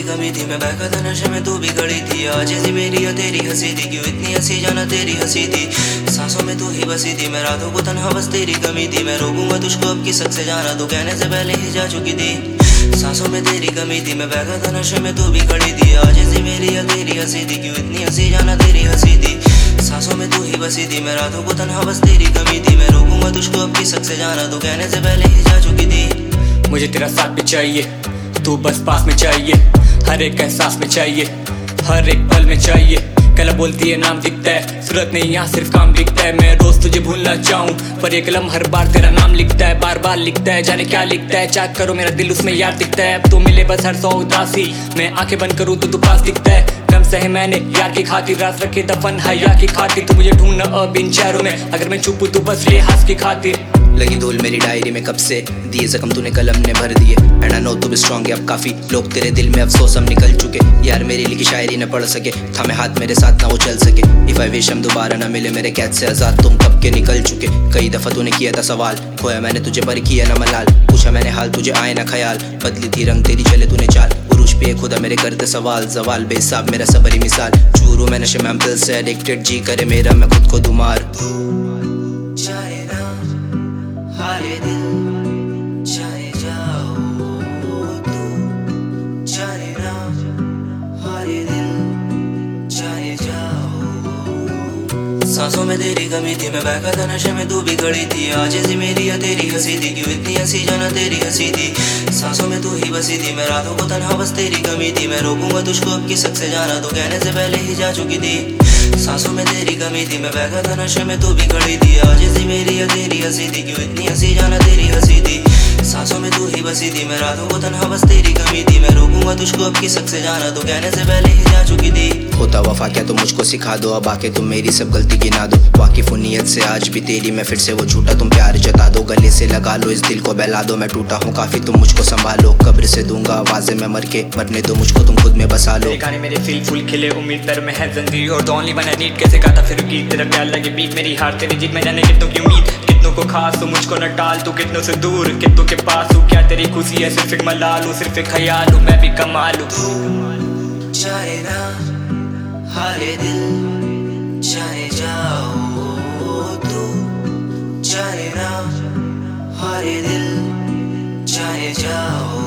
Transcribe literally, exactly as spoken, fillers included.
कमी थी, मैं बहका था नशे में तू भी खड़ी थी। आज ऐसी मेरी या तेरी हंसी थी, क्यों इतनी हंसी जाना तेरी हंसी थी। सांसों में तू ही बसी थी, मैं रातों को तन्हा बस तेरी कमी थी। मैं रोकूंगा तुझको अब किस हक से जाना, तो कहने से पहले ही जा चुकी थी। सांसों में तेरी कमी थी, मैं बहका था नशे में तू भी खड़ी थी। आज ऐसी मेरी या तेरी हंसी थी, क्यों इतनी हंसी जाना तेरी हंसी थी। सांसों में तू ही बसी थी, मैं रातों को तन्हा बस तेरी कमी थी। मैं रोकूंगा तुझको अब किस हक से जाना, तो कहने से पहले ही जा चुकी थी। मुझे तेरा साथ भी चाहिए, तू बस पास में चाहिए, हर एक एहसास में चाहिए, हर एक पल में चाहिए। कला बोलती है नाम दिखता है, सूरत नहीं यहाँ सिर्फ काम दिखता है। मैं रोज तुझे भूलना चाहूँ, पर एक कलम हर बार तेरा नाम लिखता है, बार बार लिखता है, जाने क्या लिखता है। चेक करो मेरा दिल उसमें यार दिखता है। अब तो मिले बस हर सौ उदासी, मैं आंखें बंद करूँ तो तू पास दिखता है। कम सहे मैंने यार की खातिर, रात रखे दफन हया की खातिर। तू मुझे ढूंढना अब इन शहरों में, अगर मैं छुपूं तो बस लिहाज की खातिर। लगी धूल मेरी डायरी में कब से, दिए जख्म तूने कलम ने भर दिए। एंड आई नो तू भी स्ट्रॉन्ग है अब काफी, लोग तेरे दिल में अफसोस हम निकल चुके। यार मेरी लिखी शायरी न पढ़ सके, थामे हाथ मेरे साथ ना वो चल सके। इफ आई विश हम दोबारा ना मिले, मेरे कैद से आजाद तुम कब के निकल चुके। कई दफा तूने किया था सवाल, खोया मैंने तुझे पर किया ना मलाल। पूछा मैंने हाल तुझे आए ना ख्याल, बदली थी रंग तेरी चले तूने चाल। उरूज पे खुदा मेरे करते सवाल, जवाल बेहिसाब मेरा सबरी मिसाल। चूरू मैं नशे में दिल से एडिक्टेड, जी करे मेरा मैं खुद को दुमार। चाहे ना हारे दिल, चाहे जाओ तू, चाहे ना हारे दिल, चाहे जाओ। सांसों में तेरी कमी थी, मैं बहका था नशे में तू भी खड़ी थी। आज ऐसी मेरी या तेरी हंसी थी, क्यों इतनी हंसी जाना तेरी हंसी थी। सांसों में तू ही बसी थी, मैं रातों को तन्हा बस तेरी कमी थी। मैं रोकूंगा तुझको अब किस हक से जाना, तो कहने से पहले ही जा चुकी थी। सांसों में तेरी कमी थी, मैं बहका था नशे में तू भी खड़ी थी। आज ऐसी मेरी या तेरी हंसी थी, क्यों इतनी हंसी जाना तेरी हंसी थी। सांसों में तू ही बसी थी, मैं रातों को तन्हा बस तेरी कमी थी। मैं रोकूंगा तुझको अब किस हक से जाना, तो कहने से पहले ही जा चुकी थी। होता वफा क्या तुम मुझको सिखा दो, अब आके तुम मेरी सब गलती गिना दो। वाकिफ हूँ नीयत से आज भी तेरी, मैं फिर से वो झूठा तुम प्यार जता दो। गले से लगा लो इस दिल को बहला दो, मैं टूटा हूँ काफी तुम मुझको संभालो। कब्र से दूंगा आवाजें मैं मर के, मरने दो मुझको तुम खुद में बसा लो। गाने मेरे फील फूल खिले, उम्मीद पर मैं है जंजीर और ओनली वन आई नीड। कैसे गाता फिर गीत, तेरा प्यार लगे बीट, मेरी हार तेरी जीत। मैं जाने कितनों की उम्मीद, कितनों को खास, तू मुझको न टाल। तू कितनों से दूर, कितनों के पास हूँ। क्या तेरी खुशी है सिर्फ एक मलाल हूँ, सिर्फ एक ख्याल हूँ, मैं भी कमाल हूँ। चाहे ना हारे दिल, चाहे जाओ तू, चाहे ना हारे दिल, चाहे जाओ।